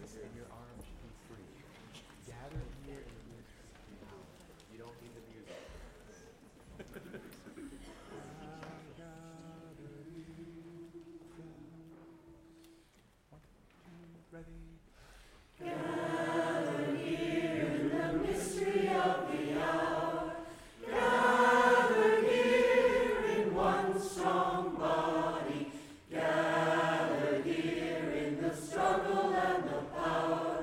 and your arms should be free. Gather here in the mystery hour. You don't need the music. Ready? Gather here in the mystery of the hour. Gather here in one strong body. Gather here in the struggle and the power.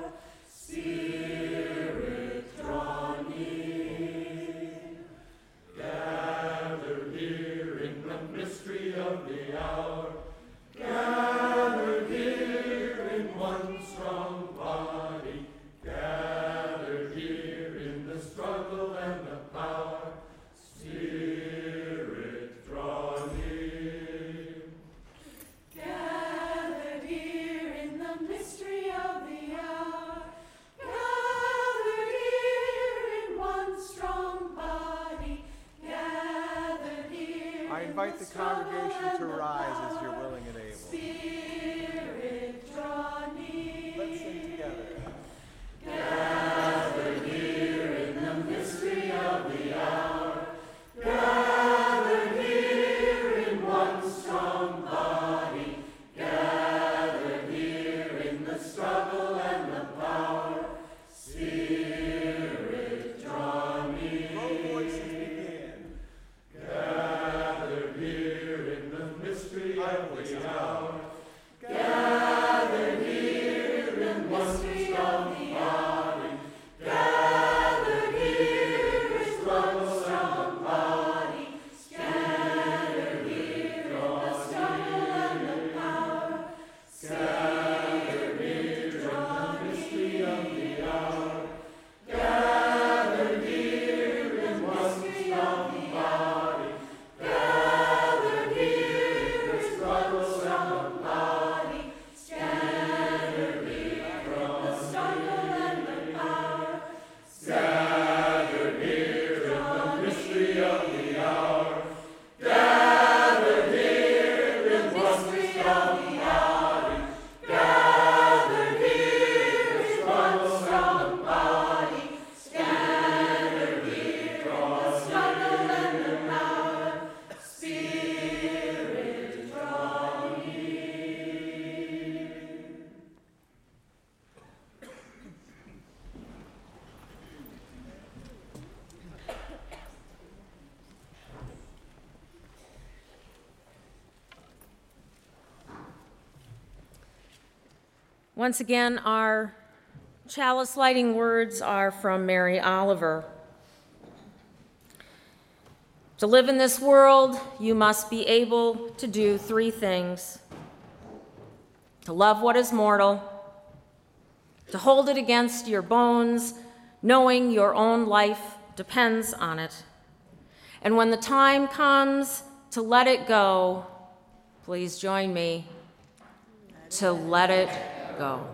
Spirit, draw near. Gather here in the mystery of the hour. Gather here in one strong body. Gather here in the struggle and the power. Spirit, draw near. Gathered here in the mystery of the hour. Gathered here in one strong body. Gathered here. I invite the congregation to rise as you're willing and able. Spirit, draw near. Let's sing together. Gathered here in the mystery of the hour. Gathered here in one strong body. Gathered here in the struggle and the power. Spirit, draw near. Low voices begin. Gathered here in the mystery of the hour. Gathered here in one strong body. Gathered here in one strong body. Gathered here in the struggle and the power. Gathered here in the mystery of the hour. Gathered here in one strong body. Gathered here in the struggle and the body. Gathered here in the struggle and the power. Gathered here in the mystery of the hour. Gathered here in one strong body. Gathered here in one strong body. Gathered here in the struggle and the power. Spirit, draw near. Once again, our chalice lighting words are from Mary Oliver. To live in this world, you must be able to do three things: to love what is mortal, to hold it against your bones, knowing your own life depends on it, and when the time comes to let it go, please join me, to let it go.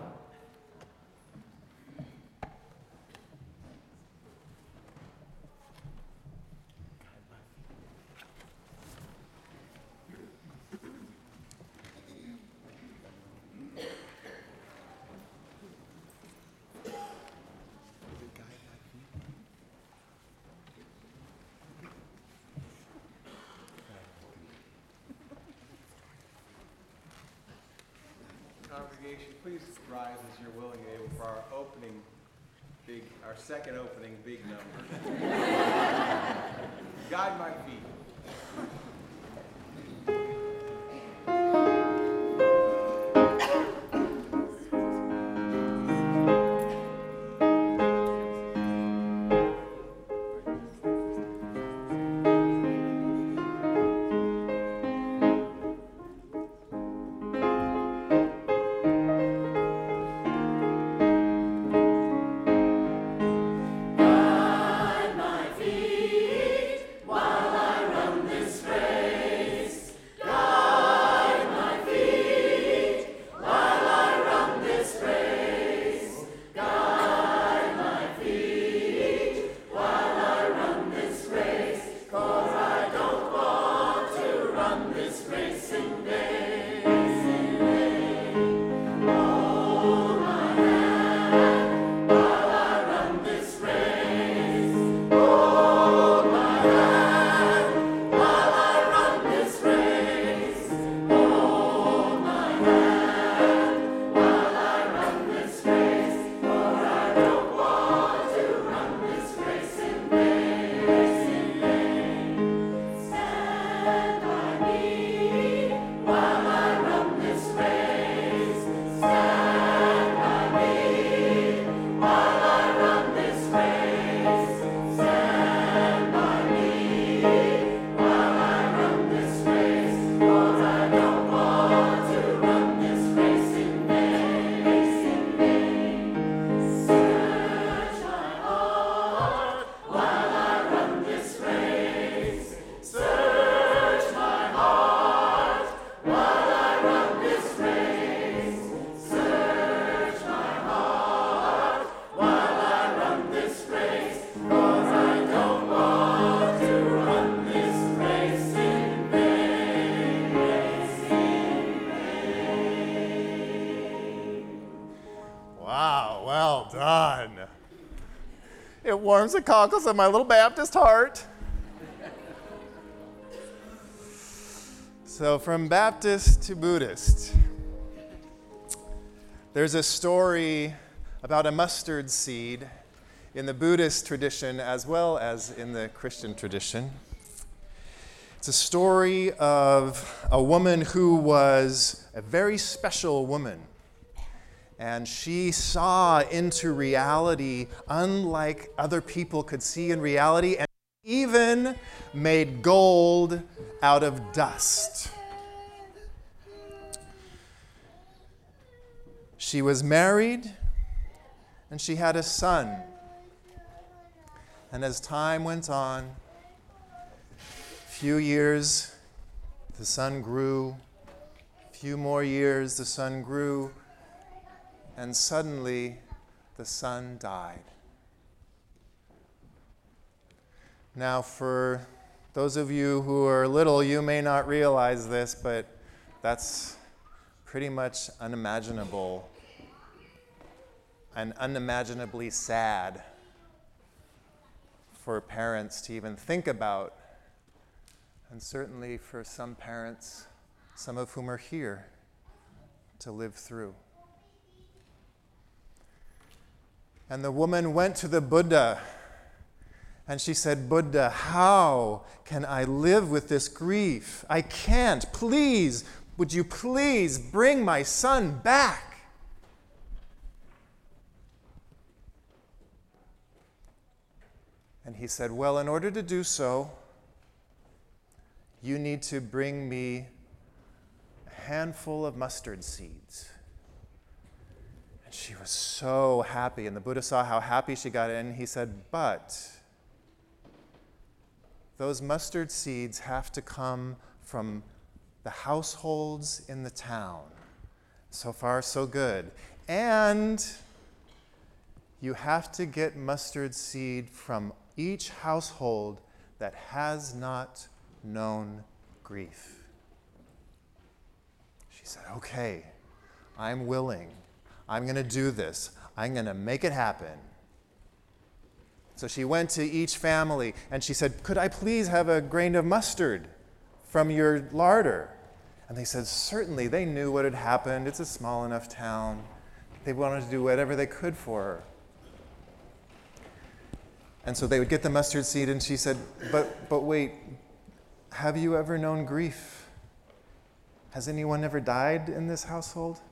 Congregation, please rise as you're willing and able for our second opening big number. Guide my feet. Guide my feet while I Wow, well done. It warms the cockles of my little Baptist heart. So from Baptist to Buddhist, there's a story about a mustard seed in the Buddhist tradition as well as in the Christian tradition. It's a story of a woman who was a very special woman. And she saw into reality unlike other people could see in reality, and even made gold out of dust. She was married, and she had a son. And as time went on, a few years, the son grew. A few more years, the son grew. And suddenly, the son died. Now, for those of you who are little, you may not realize this, but that's pretty much unimaginable and unimaginably sad for parents to even think about, and certainly for some parents, some of whom are here, to live through. And the woman went to the Buddha, and she said, "Buddha, how can I live with this grief? I can't. Please, would you please bring my son back?" And he said, "Well, in order to do so, you need to bring me a handful of mustard seeds." And she was so happy, and the Buddha saw how happy she got, and he said, "But those mustard seeds have to come from the households in the town." So far, so good. And you have to get mustard seed from each household that has not known grief. She said, "Okay, I'm willing. I'm going to do this. I'm going to make it happen." So she went to each family and she said, "Could I please have a grain of mustard from your larder?" And they said, "Certainly." They knew what had happened. It's a small enough town. They wanted to do whatever they could for her. And so they would get the mustard seed, and she said, but wait, have you ever known grief? Has anyone ever died in this household?"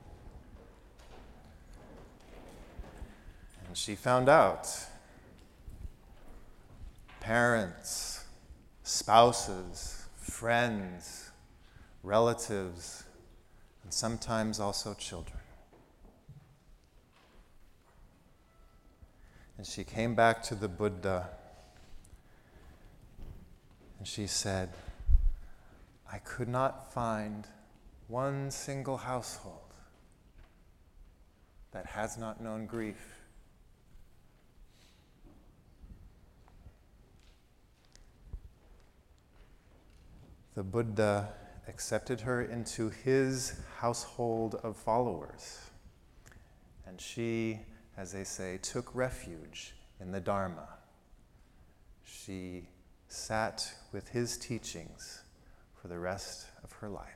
And she found out. Parents, spouses, friends, relatives, and sometimes also children. And she came back to the Buddha, and she said, "I could not find one single household that has not known grief." The Buddha accepted her into his household of followers, and she, as they say, took refuge in the Dharma. She sat with his teachings for the rest of her life.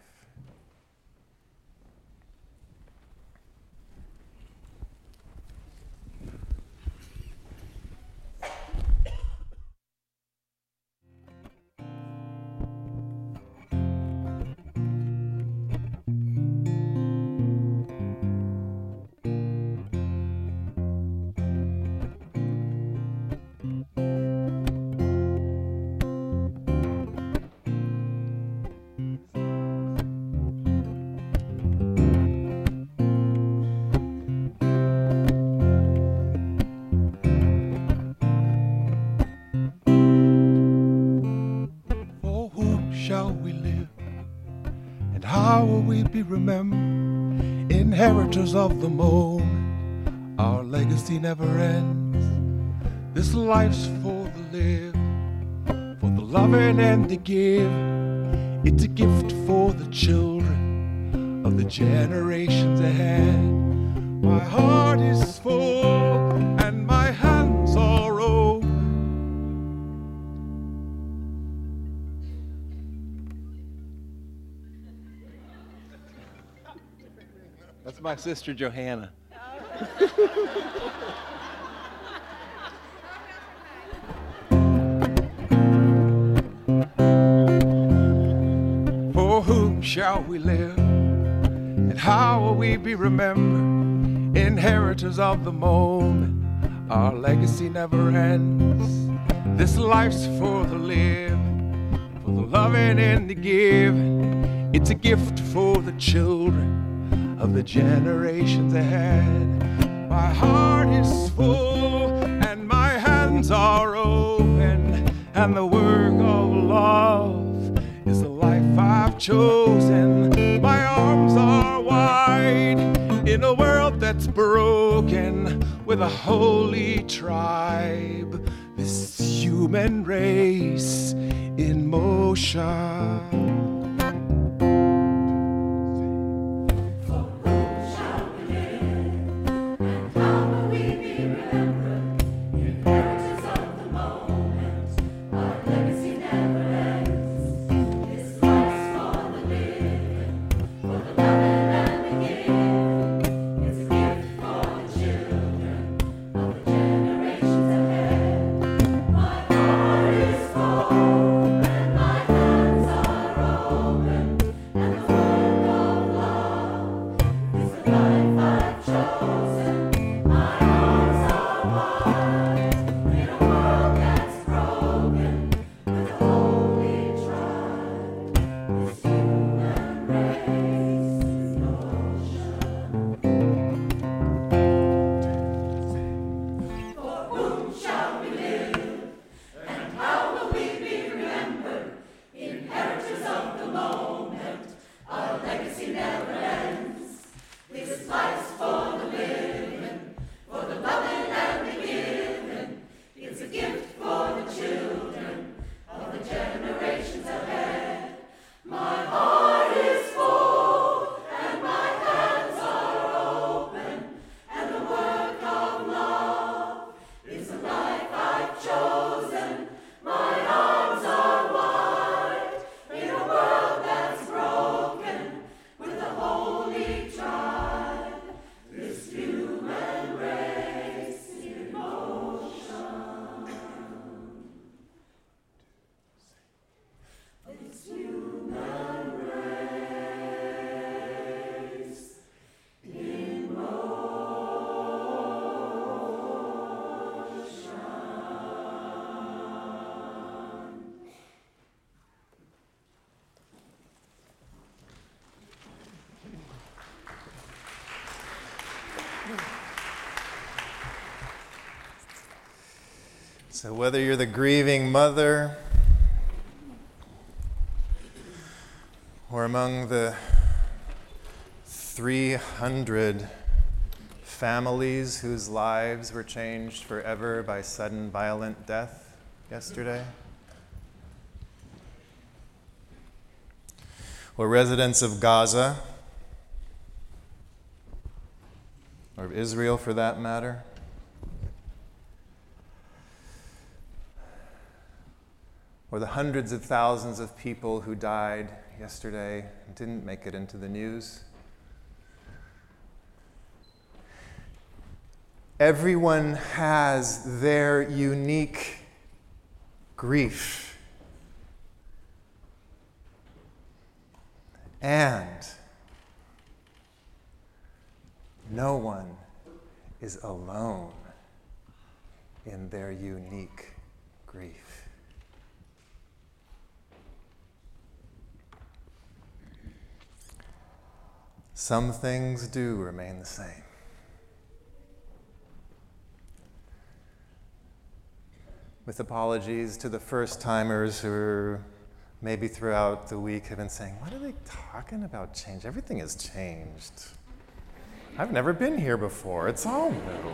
Be remembered, inheritors of the moment. Our legacy never ends. This life's for the live, for the loving and the give. It's a gift for the children of the generations ahead. My heart heart is full and my hands are open. That's my sister Johanna. For whom shall we live, and how will we be remembered? Inheritors of the moment, our legacy never ends. This life's for the living, for the loving and the giving. It's a gift for the children of the generations ahead. My heart is full and my hands are open, and the work of love is the life I've chosen. My arms are wide in a world that's broken, with a holy tribe, this human race in motion. So whether you're the grieving mother or among the 300 families whose lives were changed forever by sudden violent death yesterday, or residents of Gaza, or of Israel for that matter, or the hundreds of thousands of people who died yesterday and didn't make it into the news. Everyone has their unique grief. And no one is alone in their unique grief. Some things do remain the same. With apologies to the first-timers who maybe throughout the week have been saying, what are they talking about change? Everything has changed. I've never been here before. It's all new.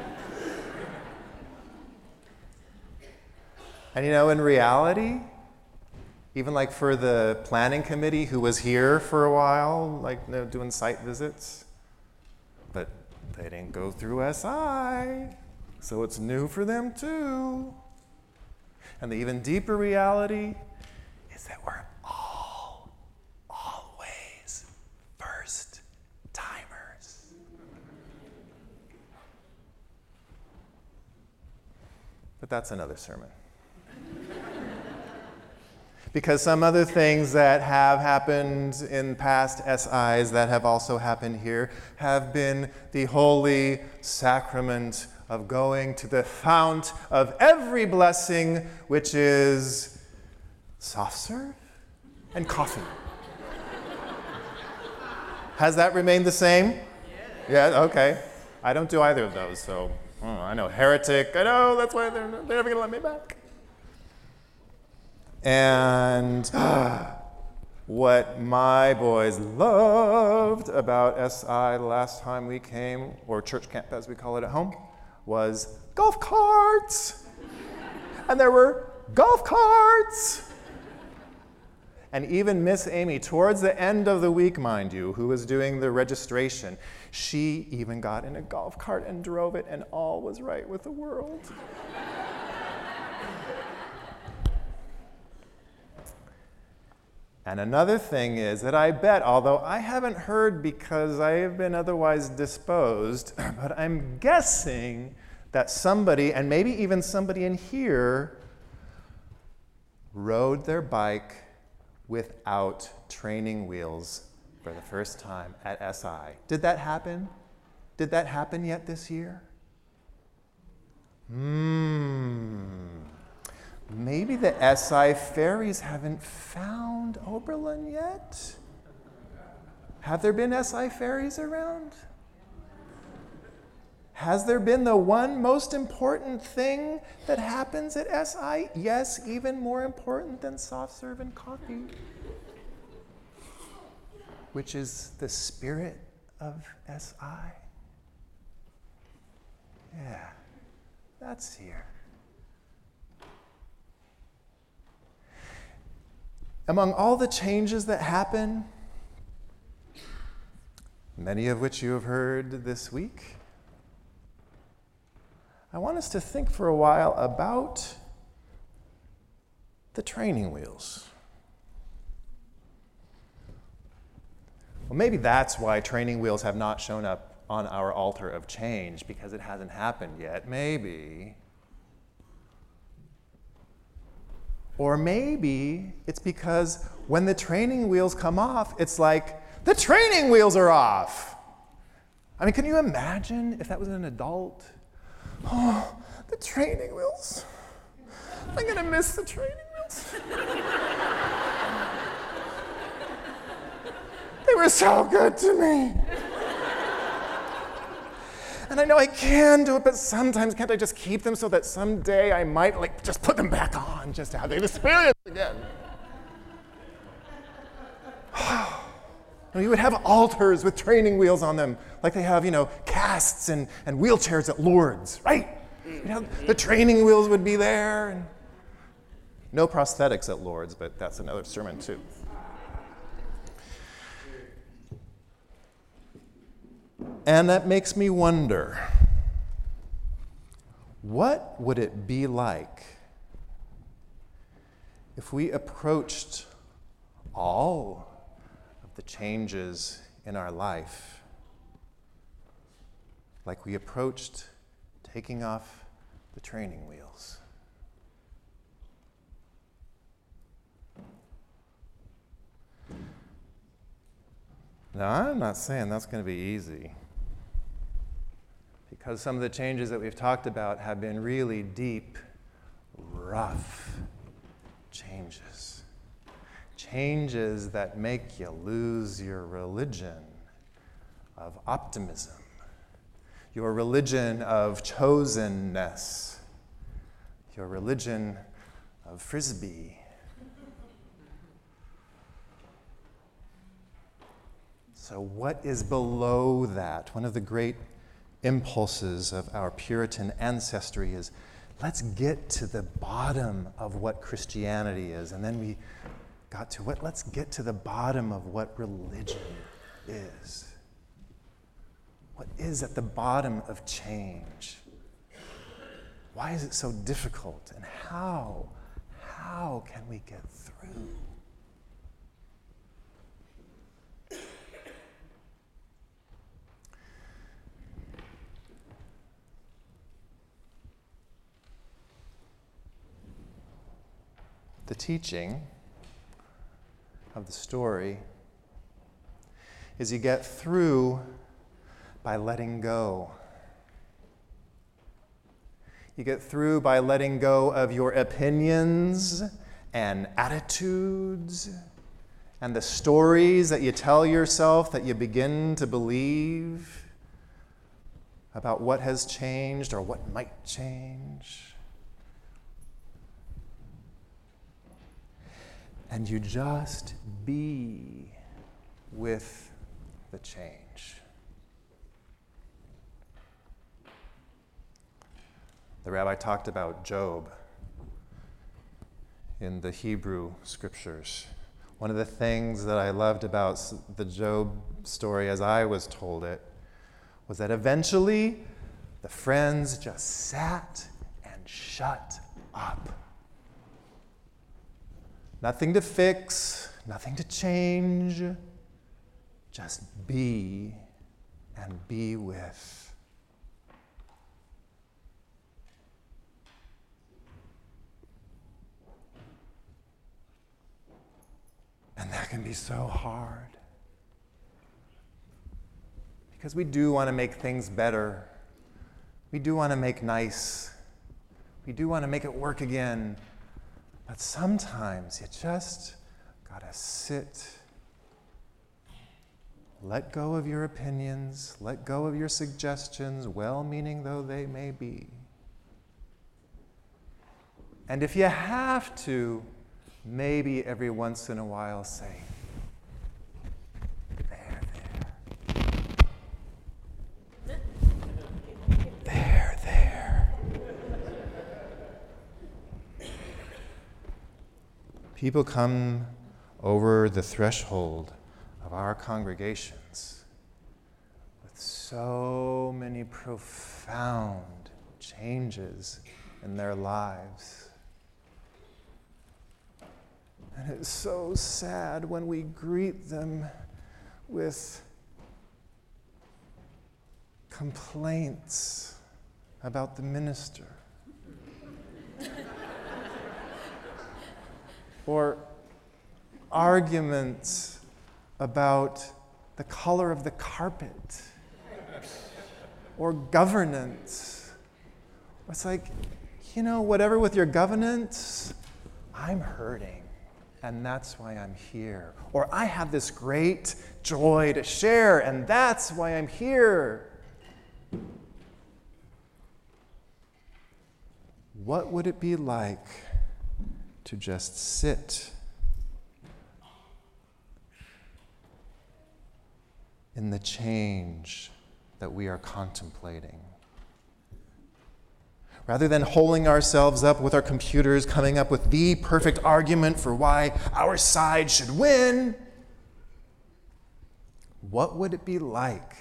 And in reality, even like for the planning committee who was here for a while, doing site visits, but They didn't go through SI, so it's new for them too. And the even deeper reality is that we're all always first timers. But that's another sermon. Because some other things that have happened in past SIs that have also happened here have been the holy sacrament of going to the fount of every blessing, which is soft serve and coffee. Has that remained the same? Yeah, okay. I don't do either of those, so I know heretic. I know, that's why they're never going to let me back. And what my boys loved about SI last time we came, or church camp as we call it at home, was golf carts. And there were golf carts. And even Miss Amy, towards the end of the week, mind you, who was doing the registration, she even got in a golf cart and drove it, and all was right with the world. And another thing is that I bet, although I haven't heard because I have been otherwise disposed, but I'm guessing that somebody, and maybe even somebody in here, rode their bike without training wheels for the first time at SI. Did that happen? Did that happen yet this year? Maybe the SI ferries haven't found Oberlin yet? Have there been SI ferries around? Has there been the one most important thing that happens at SI? Yes, even more important than soft serve and coffee, which is the spirit of SI. Yeah, that's here. Among all the changes that happen, many of which you have heard this week, I want us to think for a while about the training wheels. Well, maybe that's why training wheels have not shown up on our altar of change, because it hasn't happened yet. Maybe. Or maybe it's because when the training wheels come off, it's like, the training wheels are off. I mean, can you imagine if that was an adult? Oh, the training wheels. I'm going to miss the training wheels. They were so good to me. And I know I can do it, but sometimes can't I just keep them so that someday I might just put them back on just to have the experience again? And we would have altars with training wheels on them, like they have, casts and wheelchairs at Lourdes, right? The training wheels would be there. And no prosthetics at Lourdes, but that's another sermon too. And that makes me wonder, what would it be like if we approached all of the changes in our life like we approached taking off the training wheels? Now, I'm not saying that's going to be easy, because some of the changes that we've talked about have been really deep, rough changes. Changes that make you lose your religion of optimism, your religion of chosenness, your religion of Frisbee. So what is below that? One of the great impulses of our Puritan ancestry is, let's get to the bottom of what Christianity is. And then we got to let's get to the bottom of what religion is. What is at the bottom of change? Why is it so difficult? And how can we get through? The teaching of the story is you get through by letting go. You get through by letting go of your opinions and attitudes and the stories that you tell yourself that you begin to believe about what has changed or what might change. And you just be with the change. The rabbi talked about Job in the Hebrew scriptures. One of the things that I loved about the Job story as I was told it was that eventually the friends just sat and shut up. Nothing to fix, nothing to change, just be and be with. And that can be so hard. Because we do want to make things better. We do want to make nice. We do want to make it work again. But sometimes you just gotta sit, let go of your opinions, let go of your suggestions, well-meaning though they may be. And if you have to, maybe every once in a while say, there. People come over the threshold of our congregations with so many profound changes in their lives. And it's so sad when we greet them with complaints about the minister. Or arguments about the color of the carpet. Or governance. It's like, whatever with your governance, I'm hurting. And that's why I'm here. Or I have this great joy to share, and that's why I'm here. What would it be like to just sit in the change that we are contemplating? Rather than holding ourselves up with our computers, coming up with the perfect argument for why our side should win, what would it be like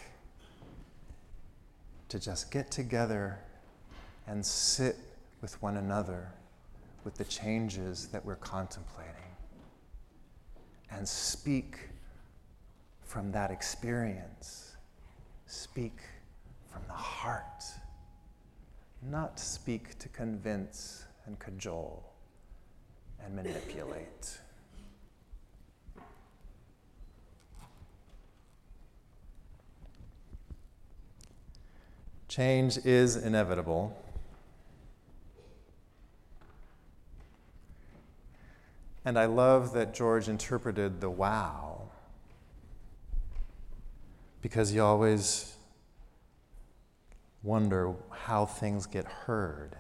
to just get together and sit with one another with the changes that we're contemplating and speak from that experience, speak from the heart, not speak to convince and cajole and manipulate. Change is inevitable. And I love that George interpreted the wow, because you always wonder how things get heard.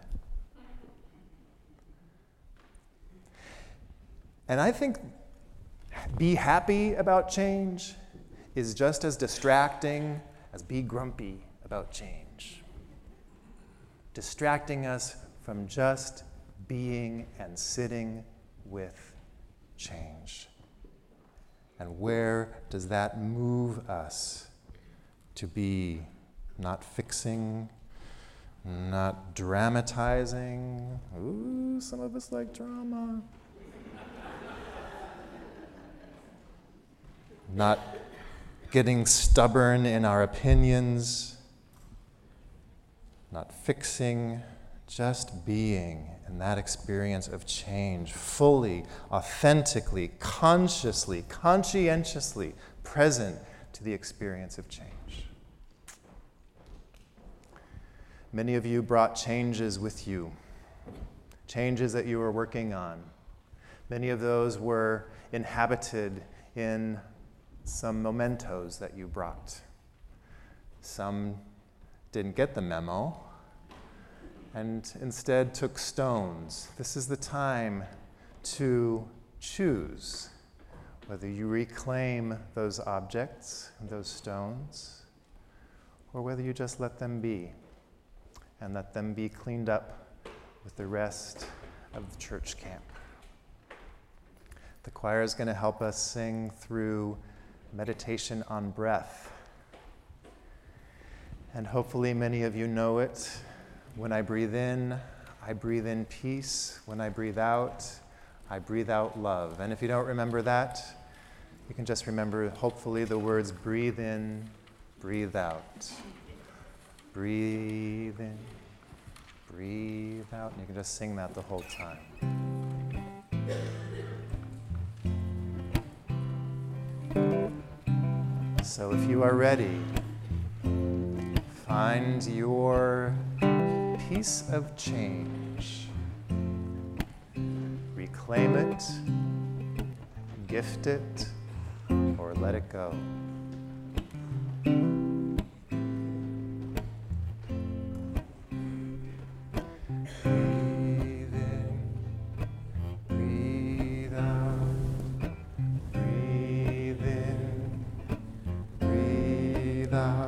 And I think be happy about change is just as distracting as be grumpy about change. Distracting us from just being and sitting with change. And where does that move us to be not fixing, not dramatizing. Ooh, some of us like drama. Not getting stubborn in our opinions, not fixing, just being in that experience of change, fully, authentically, consciously, conscientiously present to the experience of change. Many of you brought changes with you, changes that you were working on. Many of those were inhabited in some mementos that you brought. Some didn't get the memo and instead took stones. This is the time to choose whether you reclaim those objects, those stones, or whether you just let them be and let them be cleaned up with the rest of the church camp. The choir is going to help us sing through meditation on breath. And hopefully many of you know it. When I breathe in peace. When I breathe out love. And if you don't remember that, you can just remember, hopefully, the words breathe in, breathe out. Breathe in, breathe out. And you can just sing that the whole time. So if you are ready, find your piece of change. Reclaim it, gift it, or let it go. Breathe in, breathe out, breathe in, breathe out.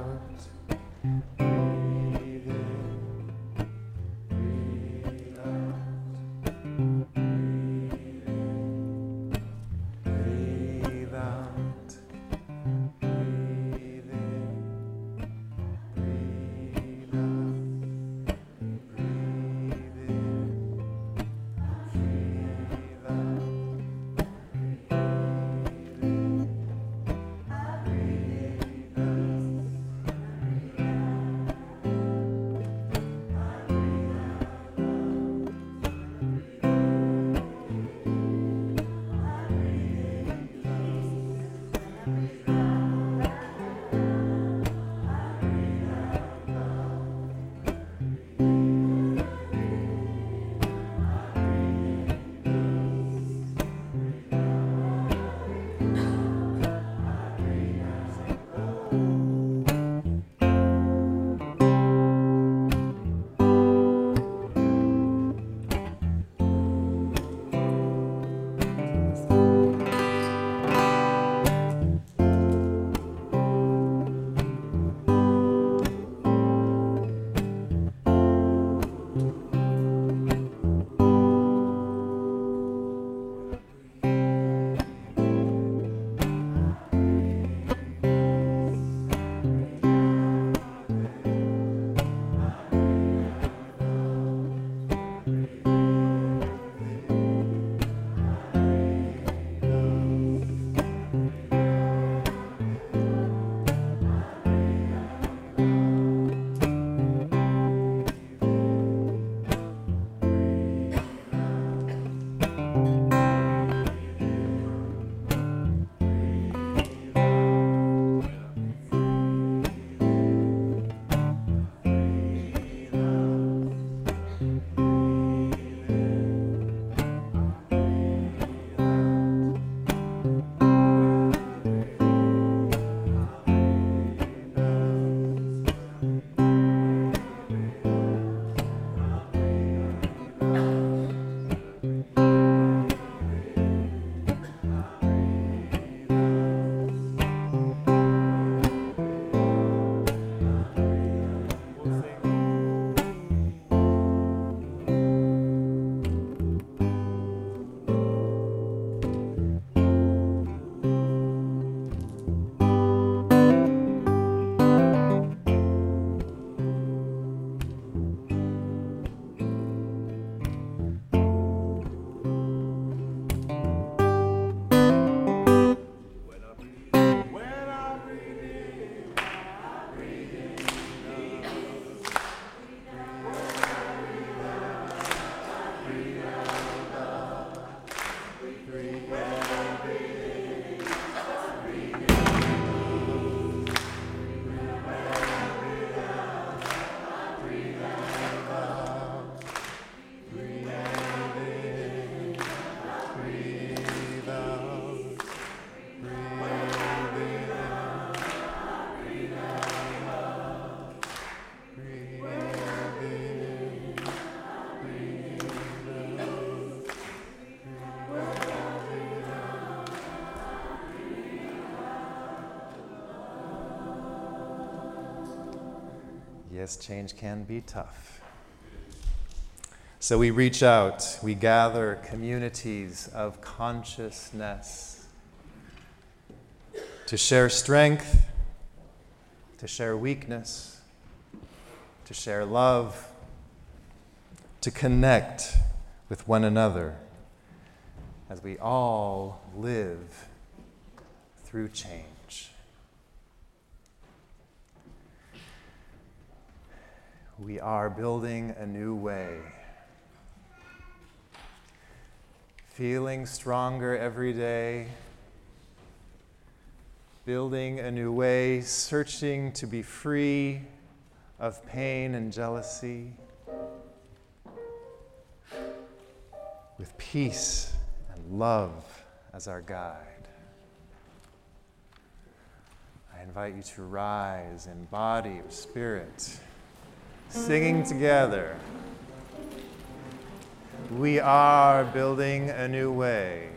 yes, change can be tough. So we reach out, we gather communities of consciousness to share strength, to share weakness, to share love, to connect with one another as we all live through change. We are building a new way, feeling stronger every day, building a new way, searching to be free of pain and jealousy, with peace and love as our guide. I invite you to rise in body or spirit, singing together. We are building a new way.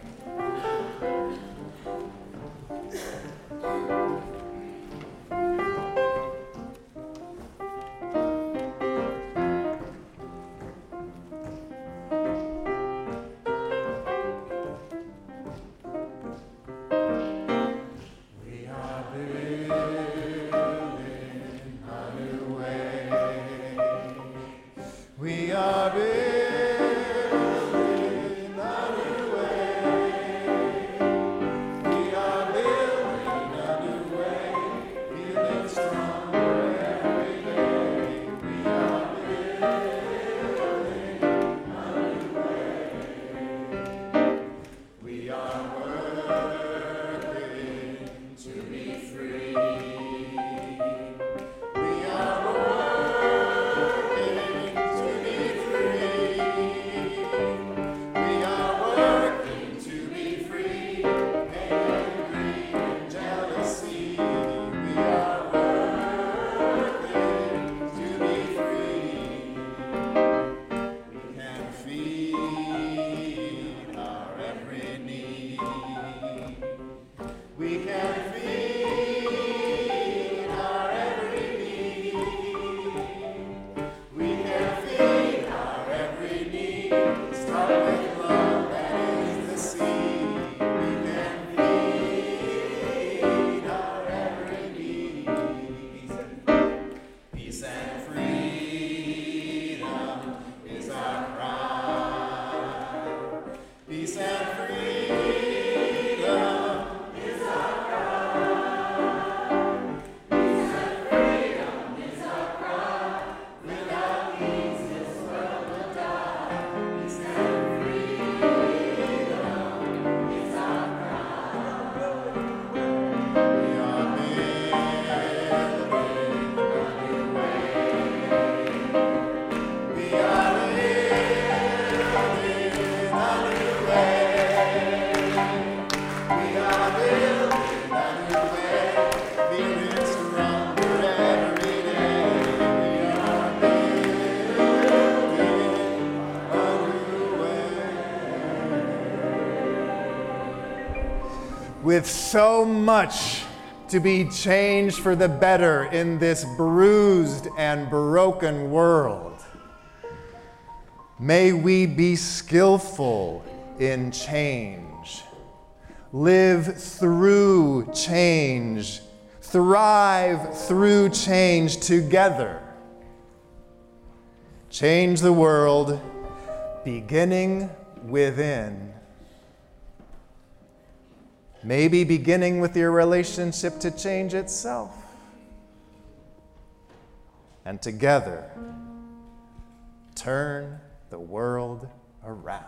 With so much to be changed for the better in this bruised and broken world, may we be skillful in change, live through change, thrive through change together. Change the world, beginning within. Maybe beginning with your relationship to change itself. And together, turn the world around.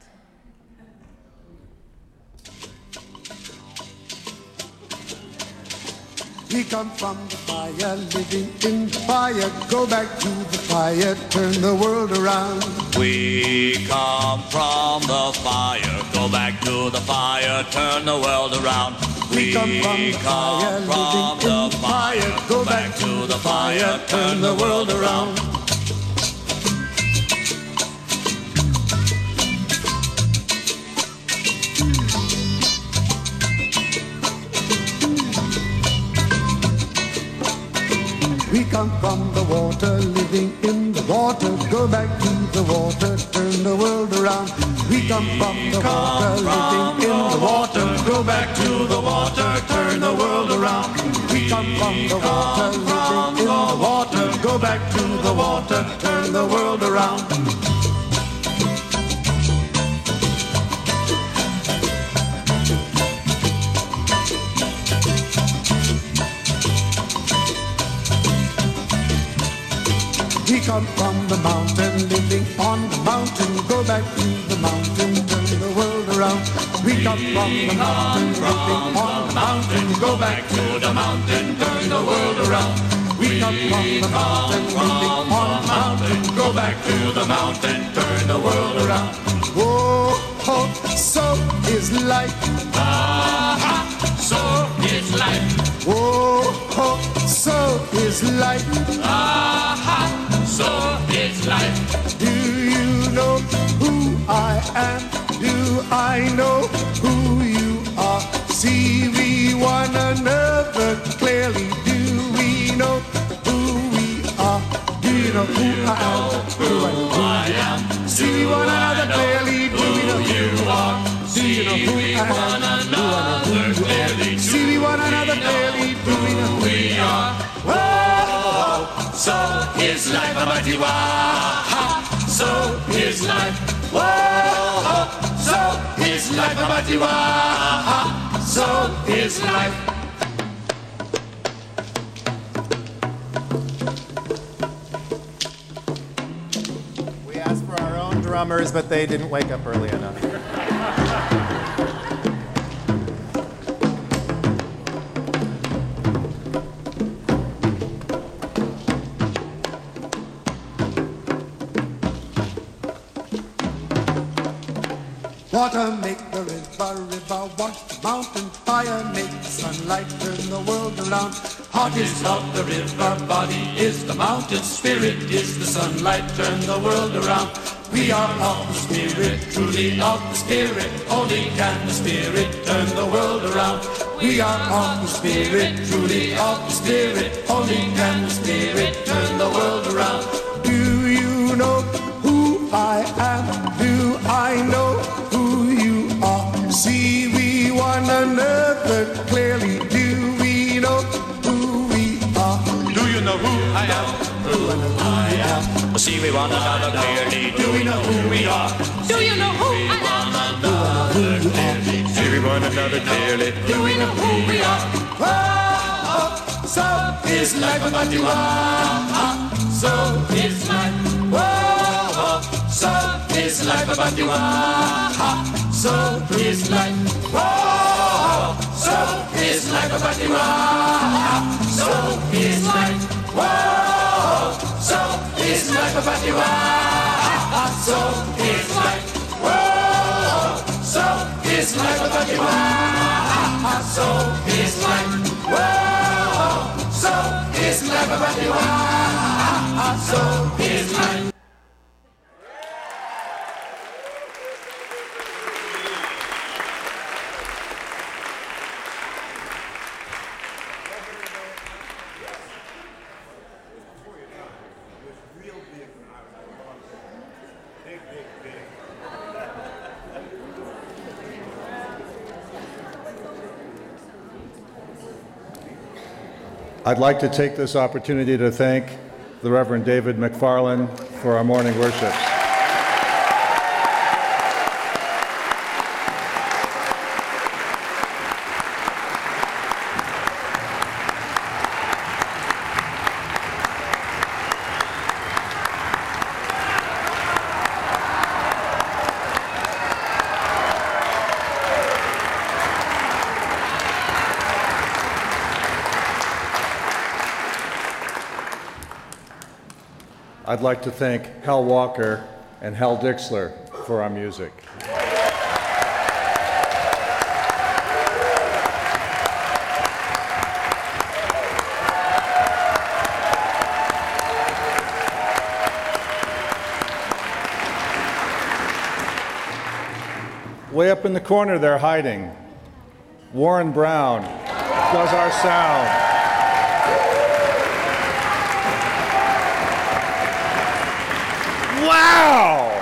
We come from the fire, living in the fire. Go back to the fire, turn the world around. We come from the fire, go back to the fire, turn the world around. We come from the fire, living in the fire. Go back to the fire, turn the world around. We come from the water, living in the water. Go back to the water, turn the world around. We come from the water, living in the water. Go back to the water, turn the world around. We come from the water, living in the water. Go back to the water, turn the world around. We come from the mountain, living on the mountain. Go back to the mountain, turn the world around. We come from the mountain, living on the mountain. Go back to the mountain, turn the world around. We come from the mountain, living on the mountain. Go back to the mountain, turn the world around. Whoa, oh, so is life. Ah, so is life. Whoa, oh, so is life. Ah, so is life. Do you know who I am? Do I know who you are? See we one another clearly. Do we know who we are? Do you know who I am? Do I am? See we one another clearly. Do we know who you are? Do you know who I am? Do I know who you are? See we one another clearly. Do we know who we are? Whoa, so is life a mighty wow. So is life. Whoa, so is life a mighty wow. So is life. We asked for our own drummers, but they didn't wake up early enough. Water make the river, river wash the mountain. Fire make the sunlight turn the world around. Heart is love, the river, body is the mountain. Spirit is the sunlight, turn the world around. We are of the Spirit, truly of the Spirit. Only can the Spirit turn the world around. We are of the Spirit, truly of the Spirit. Only can the Spirit turn the world around. Do you know who I am? Do I know who you are? See we one another clearly. Do we know who we are? Do you know who I am? Who I am? See we one another clearly. Do we know who we are? Do you know who I am? See we one another clearly. Do we know who we are? Whoa, so is life a mighty wow. So is life. Whoa, so is life a mighty wow. So is life. Whoa, so is life a mighty wow. So is life. Whoa, so is life a mighty wow. So is life. Whoa, so is life a mighty wow. So is life. Whoa, so is life a mighty wow. So is life. I'd like to take this opportunity to thank the Reverend David McFarland for our morning worships. I'd like to thank Hal Walker and Hal Dixler for our music. Way up in the corner they're hiding. Warren Brown does our sound. Wow!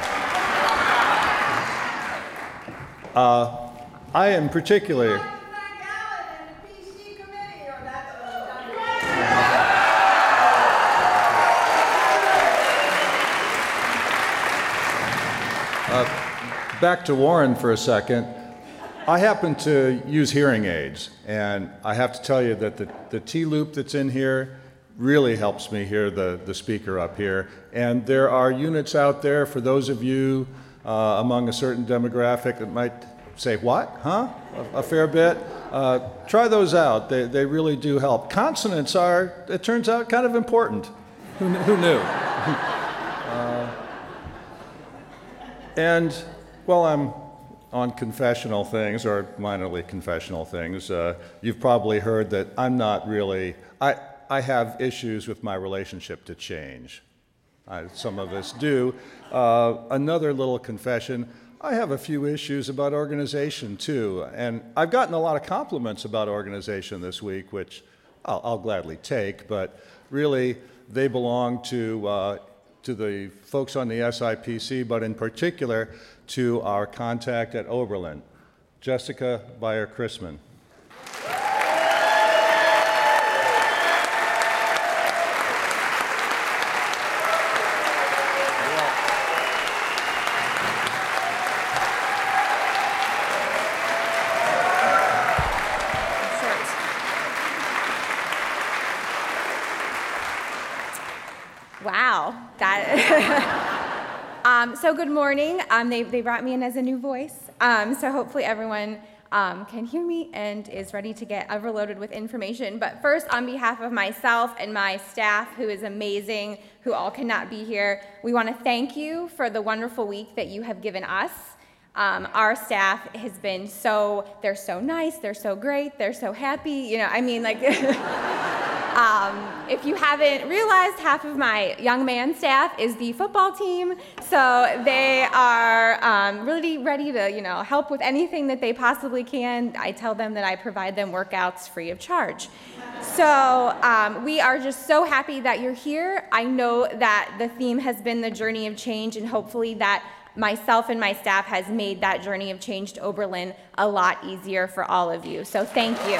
I am particularly... Back to Warren for a second. I happen to use hearing aids, and I have to tell you that the T-loop that's in here really helps me hear the speaker up here. And there are units out there for those of you among a certain demographic that might say, what, huh? A fair bit. Try those out. They really do help. Consonants are, it turns out, kind of important. Who knew? And while I'm on confessional things, or minorly confessional things, you've probably heard that I'm not really, I have issues with my relationship to change. Some of us do. Another little confession, I have a few issues about organization too, and I've gotten a lot of compliments about organization this week, which I'll gladly take, but really they belong to the folks on the SIPC, but in particular to our contact at Oberlin, Jessica Beyer-Chrisman. Wow. So good morning. They brought me in as a new voice. So hopefully everyone can hear me and is ready to get overloaded with information. But first, on behalf of myself and my staff, who is amazing, who all cannot be here, we want to thank you for the wonderful week that you have given us. Our staff has been they're so nice, they're so great, they're so happy, if you haven't realized, half of my young man staff is the football team, so they are really ready to, help with anything that they possibly can. I tell them that I provide them workouts free of charge. So we are just so happy that you're here. I know that the theme has been the journey of change, and hopefully that myself and my staff has made that journey of change to Oberlin a lot easier for all of you. So thank you.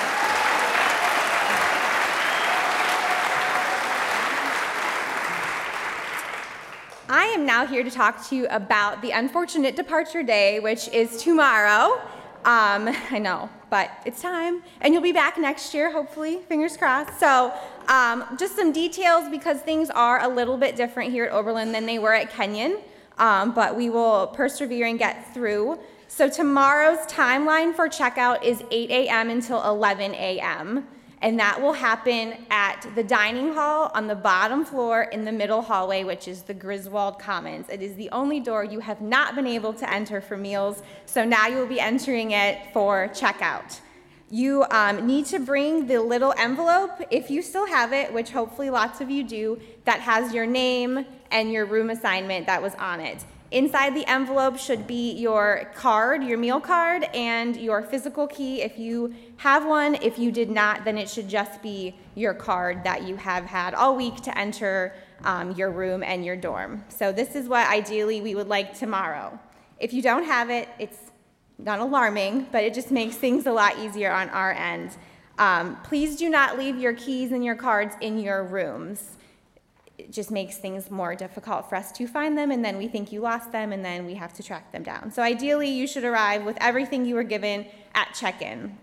I am now here to talk to you about the unfortunate departure day, which is tomorrow. I know, but it's time, and you'll be back next year, hopefully, fingers crossed. So just some details, because things are a little bit different here at Oberlin than they were at Kenyon, but we will persevere and get through. So tomorrow's timeline for checkout is 8 a.m. until 11 a.m., and that will happen at the dining hall on the bottom floor in the middle hallway, which is the Griswold Commons. It is the only door you have not been able to enter for meals, so now you will be entering it for checkout. You need to bring the little envelope, if you still have it, which hopefully lots of you do, that has your name and your room assignment that was on it. Inside the envelope should be your card, your meal card, and your physical key if you have one. If you did not, then it should just be your card that you have had all week to enter your room and your dorm. So this is what ideally we would like tomorrow. If you don't have it, it's not alarming, but it just makes things a lot easier on our end. Please do not leave your keys and your cards in your rooms. It just makes things more difficult for us to find them, and then we think you lost them, and then we have to track them down. So ideally, you should arrive with everything you were given at check-in.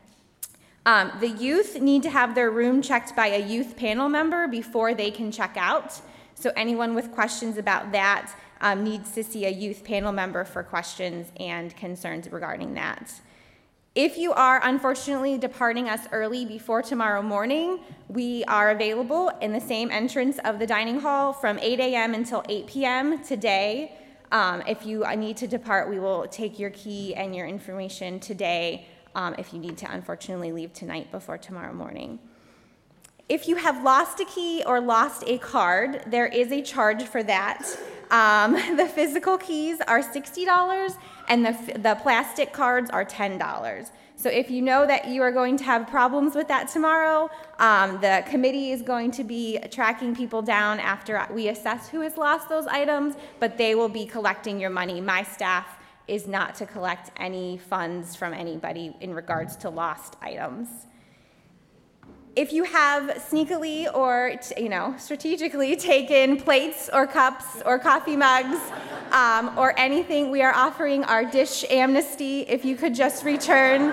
The youth need to have their room checked by a youth panel member before they can check out. So anyone with questions about that needs to see a youth panel member for questions and concerns regarding that. If you are unfortunately departing us early before tomorrow morning, we are available in the same entrance of the dining hall from 8 a.m. until 8 p.m. today. If you need to depart, we will take your key and your information today if you need to unfortunately leave tonight before tomorrow morning. If you have lost a key or lost a card, there is a charge for that. The physical keys are $60, and the plastic cards are $10. So if you know that you are going to have problems with that tomorrow, the committee is going to be tracking people down after we assess who has lost those items, but they will be collecting your money. My staff is not to collect any funds from anybody in regards to lost items. If you have sneakily or strategically taken plates or cups or coffee mugs or anything, we are offering our dish amnesty. If you could just return,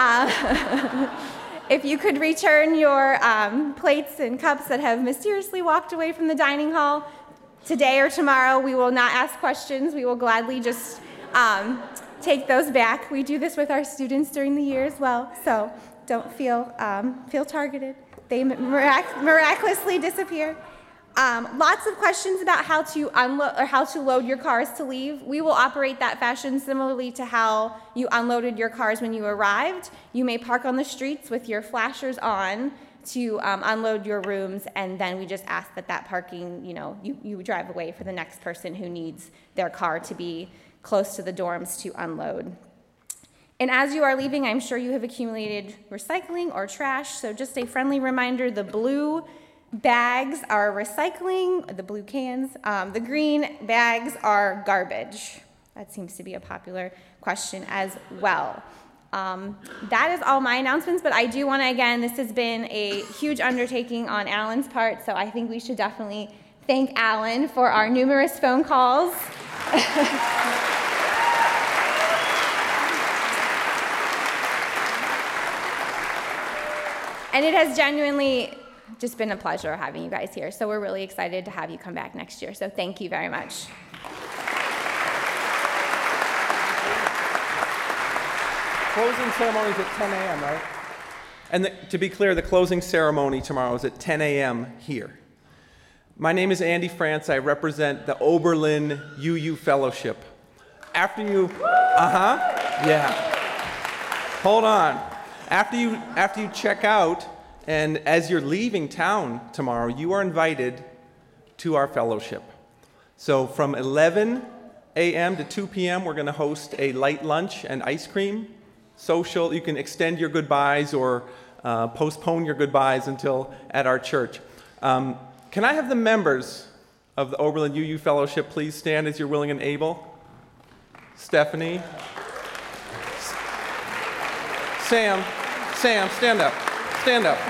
if you could return your plates and cups that have mysteriously walked away from the dining hall today or tomorrow, we will not ask questions. We will gladly just take those back. We do this with our students during the year as well, so don't feel targeted. They miraculously disappear. Lots of questions about how to unload or how to load your cars to leave. We will operate that fashion similarly to how you unloaded your cars when you arrived. You may park on the streets with your flashers on to unload your rooms, and then we just ask that parking, you drive away for the next person who needs their car to be close to the dorms to unload. And as you are leaving, I'm sure you have accumulated recycling or trash, so just a friendly reminder, the blue bags are recycling, the blue cans. The green bags are garbage. That seems to be a popular question as well. That is all my announcements, but I do want to, again, this has been a huge undertaking on Alan's part, so I think we should definitely thank Alan for our numerous phone calls. And it has genuinely just been a pleasure having you guys here. So we're really excited to have you come back next year. So thank you very much. Closing ceremony is at 10 a.m., right? And to be clear, the closing ceremony tomorrow is at 10 a.m. here. My name is Andy France. I represent the Oberlin UU Fellowship. After you, yeah. Hold on. After you check out, and as you're leaving town tomorrow, you are invited to our fellowship. So from 11 a.m. to 2 p.m., we're going to host a light lunch and ice cream social. You can extend your goodbyes or postpone your goodbyes until at our church. Can I have the members of the Oberlin UU Fellowship please stand as you're willing and able? Stephanie. Sam, stand up. Stand up.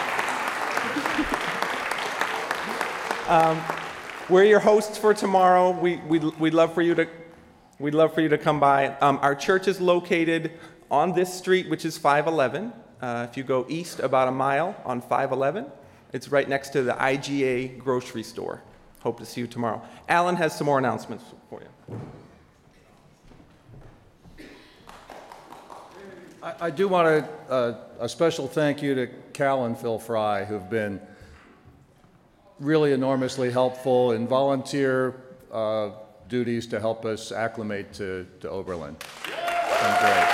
We're your hosts for tomorrow. We'd love for you to come by. Our church is located on this street, which is 511. If you go east about a mile on 511, it's right next to the IGA grocery store. Hope to see you tomorrow. Alan has some more announcements for you. I do want a special thank you to Cal and Phil Fry, who've been really enormously helpful in volunteer duties to help us acclimate to Oberlin. It's been great.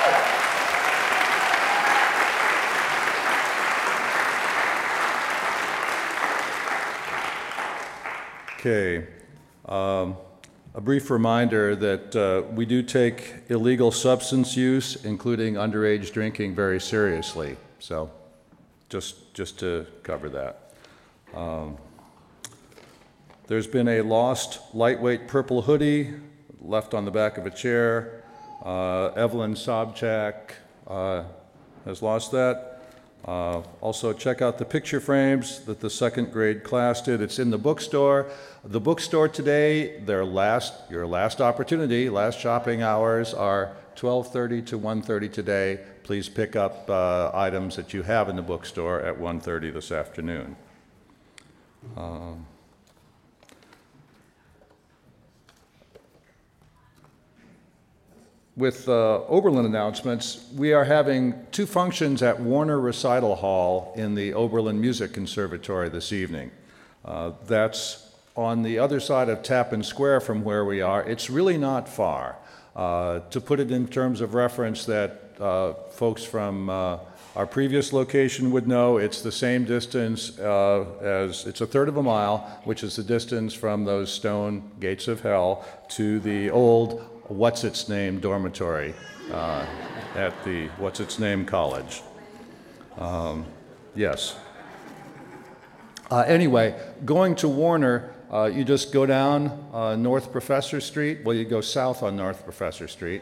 Okay. A brief reminder that we do take illegal substance use, including underage drinking, very seriously. So just to cover that. There's been a lost lightweight purple hoodie left on the back of a chair. Evelyn Sobchak has lost that. Also, check out the picture frames that the second grade class did. It's in the bookstore. The bookstore today, your last opportunity, last shopping hours are 12:30 to 1:30 today. Please pick up items that you have in the bookstore at 1:30 this afternoon. With Oberlin announcements, we are having 2 functions at Warner Recital Hall in the Oberlin Music Conservatory this evening. That's on the other side of Tappan Square from where we are. It's really not far. To put it in terms of reference that folks from Our previous location would know it's the same distance it's a third of a mile, which is the distance from those stone gates of hell to the old what's-its-name dormitory at the what's-its-name college. Yes. Anyway, going to Warner, you just go down North Professor Street. Well, you go south on North Professor Street,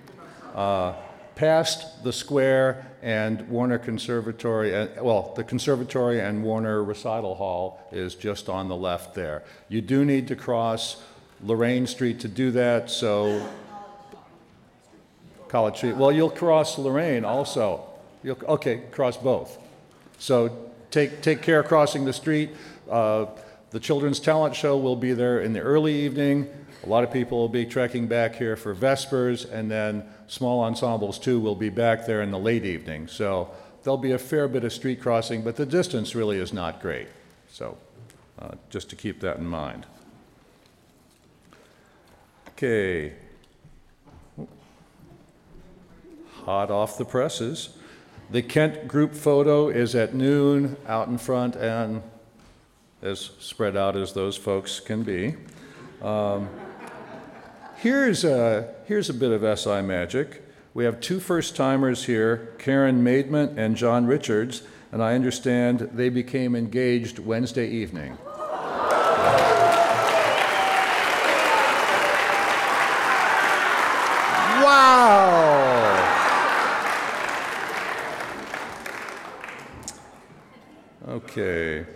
past the square and Warner Conservatory. The Conservatory and Warner Recital Hall is just on the left there. You do need to cross Lorraine Street to do that, so College Street. Well, you'll cross Lorraine also. Okay, cross both. So take care crossing the street. The Children's Talent Show will be there in the early evening. A lot of people will be trekking back here for Vespers, and then small ensembles too will be back there in the late evening. So there'll be a fair bit of street crossing, but the distance really is not great. So just to keep that in mind. Okay. Hot off the presses. The Kent group photo is at noon out in front and as spread out as those folks can be. Here's a bit of SI magic. We have two first-timers here, Karen Maidment and John Richards, and I understand they became engaged Wednesday evening. Wow! Okay.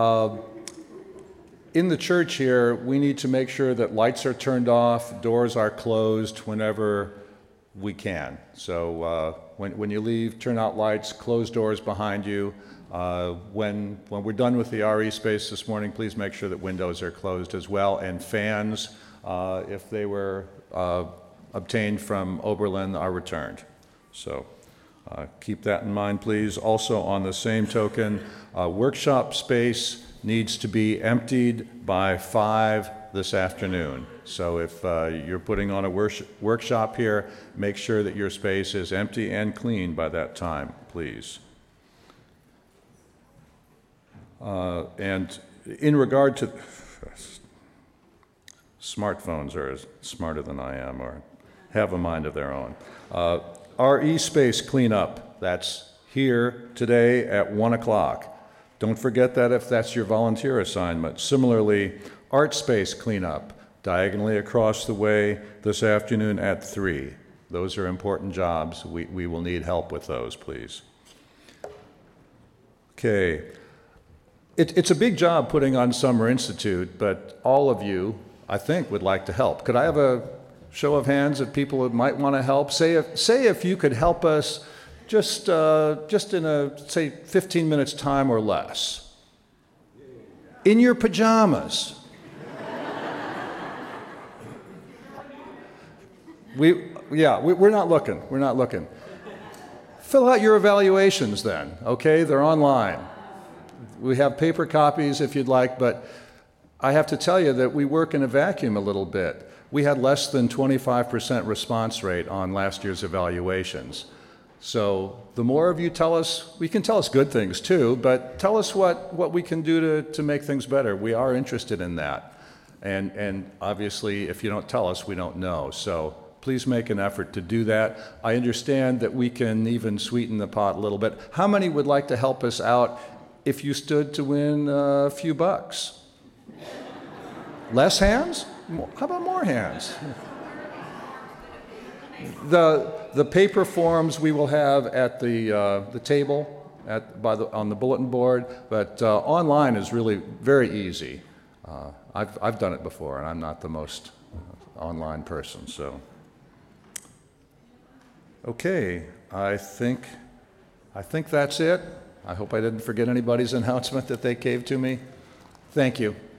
In the church here, we need to make sure that lights are turned off, doors are closed whenever we can. So when you leave, turn out lights, close doors behind you. When we're done with the RE space this morning, please make sure that windows are closed as well, and fans, if they were obtained from Oberlin, are returned. So keep that in mind, please. Also, on the same token, workshop space needs to be emptied by 5 this afternoon. So if you're putting on a workshop here, make sure that your space is empty and clean by that time, please. And in regard to smartphones are smarter than I am or have a mind of their own. RE space cleanup, that's here today at 1 o'clock. Don't forget that if that's your volunteer assignment. Similarly, art space cleanup, diagonally across the way this afternoon at 3. Those are important jobs. We will need help with those, please. Okay. It's a big job putting on Summer Institute, but all of you, I think, would like to help. Could I have a show of hands of people who might want to help? Say if you could help us just in say 15 minutes time or less. In your pajamas. We're not looking. We're not looking. Fill out your evaluations then, okay? They're online. We have paper copies if you'd like, but I have to tell you that we work in a vacuum a little bit. We had less than 25% response rate on last year's evaluations. So the more of you tell us, you can tell us good things too, but tell us what we can do to make things better. We are interested in that. And obviously, if you don't tell us, we don't know. So please make an effort to do that. I understand that we can even sweeten the pot a little bit. How many would like to help us out if you stood to win a few bucks? Less hands? How about more hands? The paper forms we will have at the table on the bulletin board, but online is really very easy. I've done it before, and I'm not the most online person. So, okay, I think that's it. I hope I didn't forget anybody's announcement that they gave to me. Thank you.